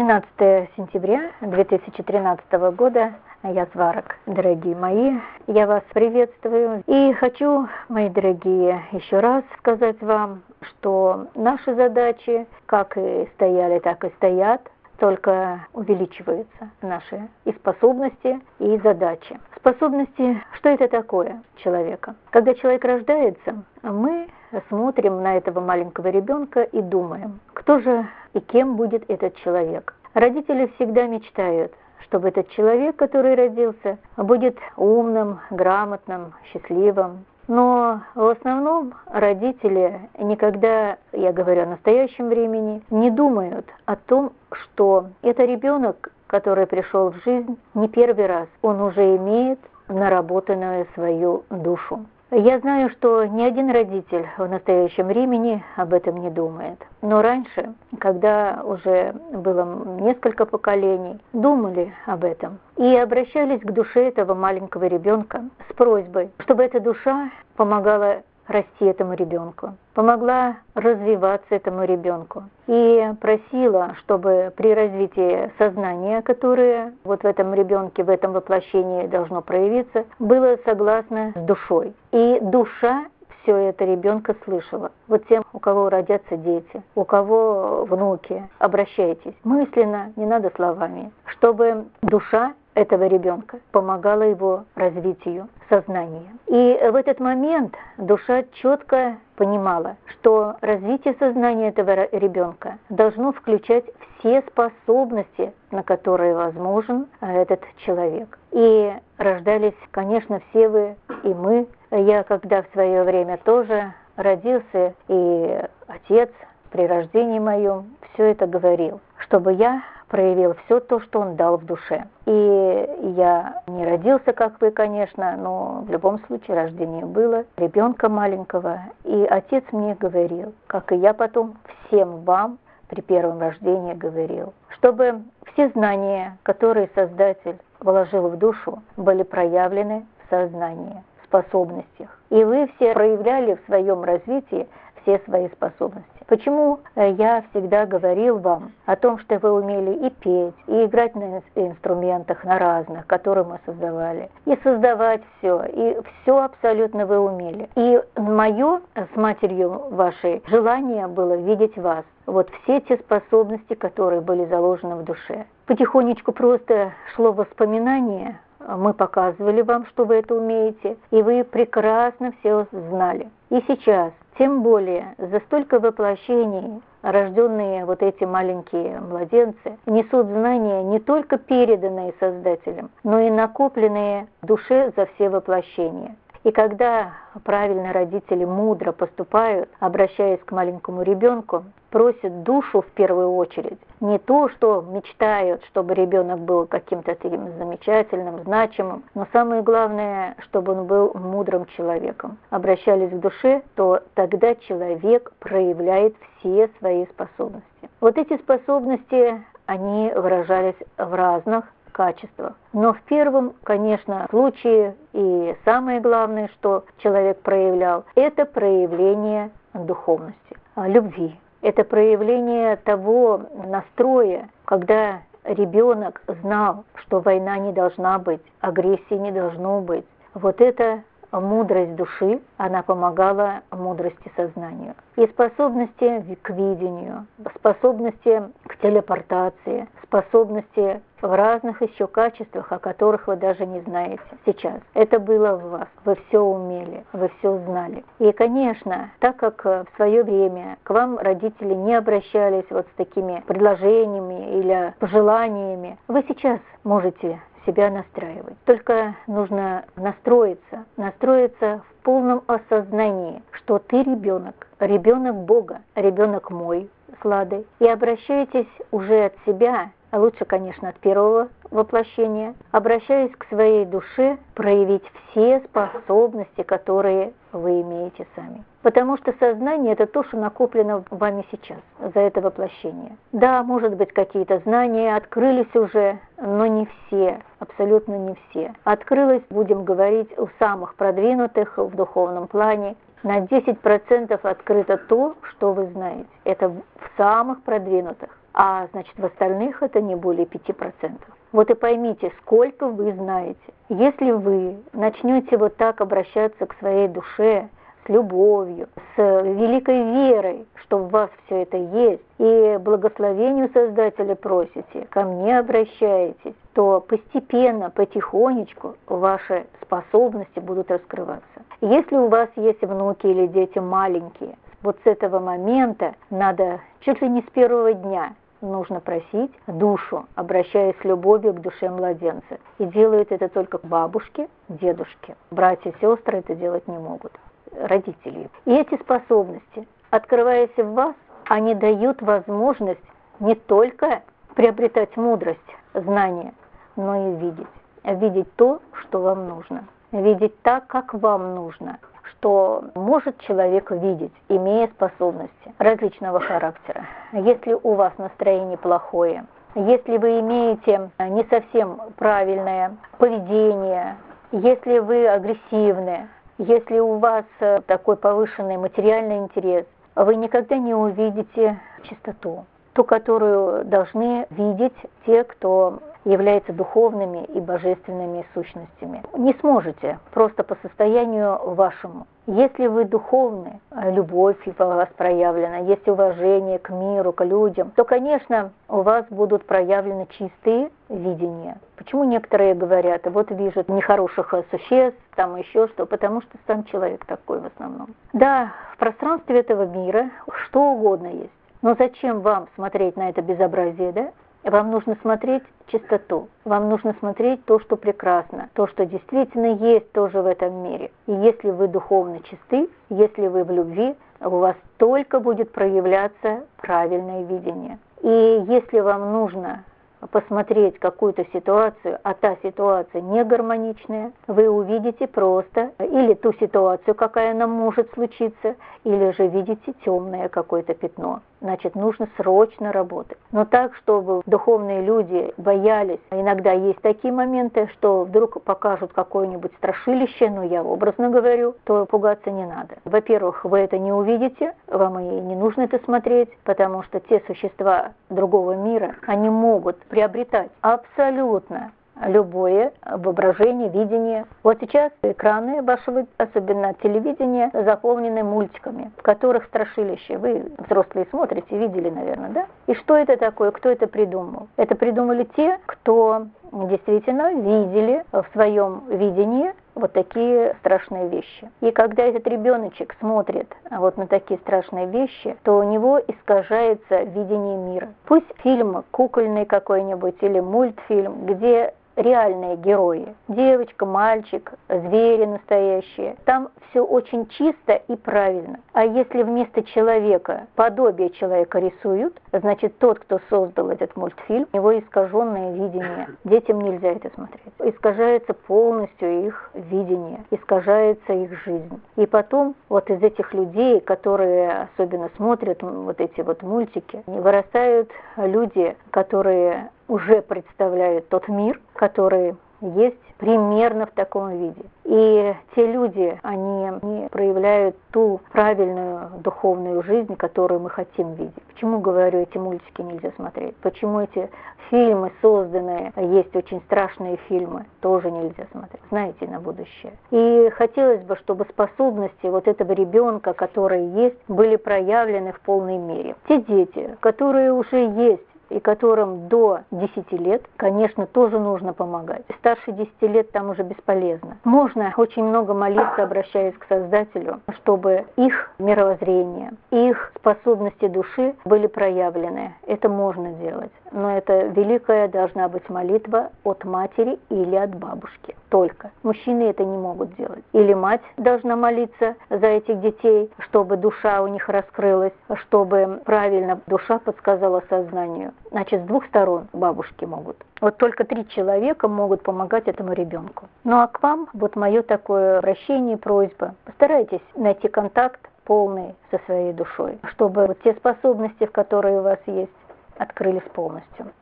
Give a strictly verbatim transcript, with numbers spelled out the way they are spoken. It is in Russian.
тринадцатое сентября две тысячи тринадцатого года. Я Сварог, дорогие мои, я вас приветствую и хочу, мои дорогие, еще раз сказать вам, что наши задачи, как и стояли, так и стоят, только увеличиваются наши и способности, и задачи. Способности, что это такое человека? Когда человек рождается, мы смотрим на этого маленького ребенка и думаем, кто же и кем будет этот человек. Родители всегда мечтают, чтобы этот человек, который родился, будет умным, грамотным, счастливым. Но в основном родители никогда, я говорю о настоящем времени, не думают о том, что это ребенок, который пришел в жизнь не первый раз, он уже имеет наработанную свою душу. Я знаю, что ни один родитель в настоящем времени об этом не думает. Но раньше, когда уже было несколько поколений, думали об этом и обращались к душе этого маленького ребенка с просьбой, чтобы эта душа помогала расти этому ребенку, помогла развиваться этому ребенку и просила, чтобы при развитии сознания, которое вот в этом ребенке, в этом воплощении должно проявиться, было согласно с душой. И душа все это ребенка слышала. Вот тем, у кого родятся дети, у кого внуки, обращайтесь мысленно, не надо словами, чтобы душа этого ребенка помогала его развитию сознания. И в этот момент душа четко понимала, что развитие сознания этого ребенка должно включать все способности, на которые возможен этот человек. И рождались, конечно, все вы и мы. Я, когда в свое время тоже родился, и отец при рождении моем все это говорил, чтобы я проявил все то, что он дал в душе. И я не родился, как вы, конечно, но в любом случае рождение было, ребенка маленького. И отец мне говорил, как и я потом всем вам при первом рождении говорил, чтобы все знания, которые Создатель вложил в душу, были проявлены в сознании, в способностях. И вы все проявляли в своем развитии все свои способности. Почему я всегда говорил вам о том, что вы умели и петь, и играть на инструментах, на разных, которые мы создавали, и создавать все, и все абсолютно вы умели. И мое с матерью вашей желание было видеть вас, вот все те способности, которые были заложены в душе. Потихонечку просто шло воспоминание, мы показывали вам, что вы это умеете, и вы прекрасно все знали. И сейчас, тем более, за столько воплощений, рожденные вот эти маленькие младенцы, несут знания, не только переданные Создателем, но и накопленные в душе за все воплощения. И когда правильно родители мудро поступают, обращаясь к маленькому ребенку, просят душу в первую очередь, не то, что мечтают, чтобы ребенок был каким-то таким замечательным, значимым, но самое главное, чтобы он был мудрым человеком. Обращались к душе, то тогда человек проявляет все свои способности. Вот эти способности, они выражались в разных качествах. Но в первом, конечно, случае и самое главное, что человек проявлял, это проявление духовности, любви. Это проявление того настроя, когда ребенок знал, что война не должна быть, агрессии не должно быть. Вот это мудрость души, она помогала мудрости сознанию. И способности к видению, способности к телепортации, способности в разных еще качествах, о которых вы даже не знаете сейчас. Это было в вас. Вы все умели, вы все знали. И, конечно, так как в свое время к вам родители не обращались вот с такими предложениями или пожеланиями, вы сейчас можете себя настраивать. Только нужно настроиться, настроиться в полном осознании, что ты ребенок, ребенок Бога, ребенок мой с Ладой. И обращайтесь уже от себя, а лучше, конечно, от первого воплощения, обращаясь к своей душе, проявить все способности, которые вы имеете сами. Потому что сознание – это то, что накоплено вами сейчас, за это воплощение. Да, может быть, какие-то знания открылись уже, но не все, абсолютно не все. Открылось, будем говорить, у самых продвинутых в духовном плане. На десять процентов открыто то, что вы знаете. Это в самых продвинутых. а значит в остальных это не более пяти процентов. Вот и поймите, сколько вы знаете. Если вы начнете вот так обращаться к своей душе, с любовью, с великой верой, что в вас все это есть, и благословению Создателя просите, ко мне обращаетесь, то постепенно, потихонечку ваши способности будут раскрываться. Если у вас есть внуки или дети маленькие, вот с этого момента надо чуть ли не с первого дня нужно просить душу, обращаясь с любовью к душе младенца. И делают это только бабушки, дедушки. Братья и сестры это делать не могут. Родители. И эти способности, открываясь в вас, они дают возможность не только приобретать мудрость, знания, но и видеть. Видеть то, что вам нужно. Видеть так, как вам нужно. Что может человек видеть, имея способности различного характера. Если у вас настроение плохое, если вы имеете не совсем правильное поведение, если вы агрессивны, если у вас такой повышенный материальный интерес, вы никогда не увидите чистоту, ту, которую должны видеть те, кто являются духовными и божественными сущностями. Не сможете, просто по состоянию вашему. Если вы духовны, любовь в вас проявлена, есть уважение к миру, к людям, то, конечно, у вас будут проявлены чистые видения. Почему некоторые говорят, вот вижу нехороших существ, там еще что, потому что сам человек такой в основном. Да, в пространстве этого мира что угодно есть. Но зачем вам смотреть на это безобразие, да? Вам нужно смотреть чистоту, вам нужно смотреть то, что прекрасно, то, что действительно есть тоже в этом мире. И если вы духовно чисты, если вы в любви, у вас только будет проявляться правильное видение. И если вам нужно посмотреть какую-то ситуацию, а та ситуация не гармоничная, вы увидите просто или ту ситуацию, какая она может случиться, или же видите темное какое-то пятно. Значит, нужно срочно работать. Но так, чтобы духовные люди боялись. Иногда есть такие моменты, что вдруг покажут какое-нибудь страшилище, ну я образно говорю, то пугаться не надо. Во-первых, вы это не увидите, вам и не нужно это смотреть, потому что те существа другого мира, они могут приобретать абсолютно любое воображение, видение. Вот сейчас экраны вашего, особенно телевидения, заполнены мультиками, в которых страшилище. Вы, взрослые, смотрите, видели, наверное, да? И что это такое? Кто это придумал? Это придумали те, кто действительно видели в своем видении вот такие страшные вещи. И когда этот ребеночек смотрит вот на такие страшные вещи, то у него искажается видение мира. Пусть фильм кукольный какой-нибудь или мультфильм, где реальные герои. Девочка, мальчик, звери настоящие. Там все очень чисто и правильно. А если вместо человека подобие человека рисуют, значит тот, кто создал этот мультфильм, у него искаженное видение. Детям нельзя это смотреть. Искажается полностью их видение, искажается их жизнь. И потом вот из этих людей, которые особенно смотрят вот эти вот мультики, вырастают люди, которые уже представляют тот мир, который есть примерно в таком виде. И те люди, они не проявляют ту правильную духовную жизнь, которую мы хотим видеть. Почему, говорю, эти мультики нельзя смотреть? Почему эти фильмы созданные, есть очень страшные фильмы, тоже нельзя смотреть? Знаете, на будущее. И хотелось бы, чтобы способности вот этого ребенка, которые есть, были проявлены в полной мере. Те дети, которые уже есть, и которым до десяти лет, конечно, тоже нужно помогать. Старше десяти лет там уже бесполезно. Можно очень много молиться, обращаясь к Создателю, чтобы их мировоззрение, их способности души были проявлены. Это можно делать. Но это великая должна быть молитва от матери или от бабушки. Только. Мужчины это не могут делать. Или мать должна молиться за этих детей, чтобы душа у них раскрылась, чтобы правильно душа подсказала сознанию. Значит, с двух сторон бабушки могут. Вот только три человека могут помогать этому ребенку. Ну а к вам вот мое такое обращение, просьба. Постарайтесь найти контакт полный со своей душой, чтобы вот те способности, которые у вас есть, открылись полностью.